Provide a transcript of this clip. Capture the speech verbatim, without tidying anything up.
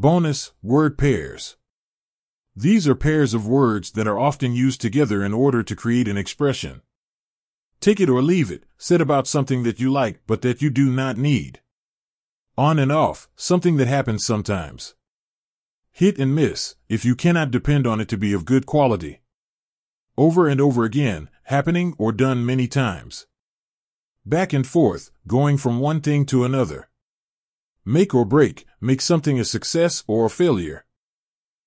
Bonus, word pairs. These are pairs of words that are often used together in order to create an expression. Take it or leave it, said about something that you like but that you do not need. On and off, something that happens sometimes. Hit and miss, if you cannot depend on it to be of good quality. Over and over again, happening or done many times. Back and forth, going from one thing to another. Make or break, make something a success or a failure.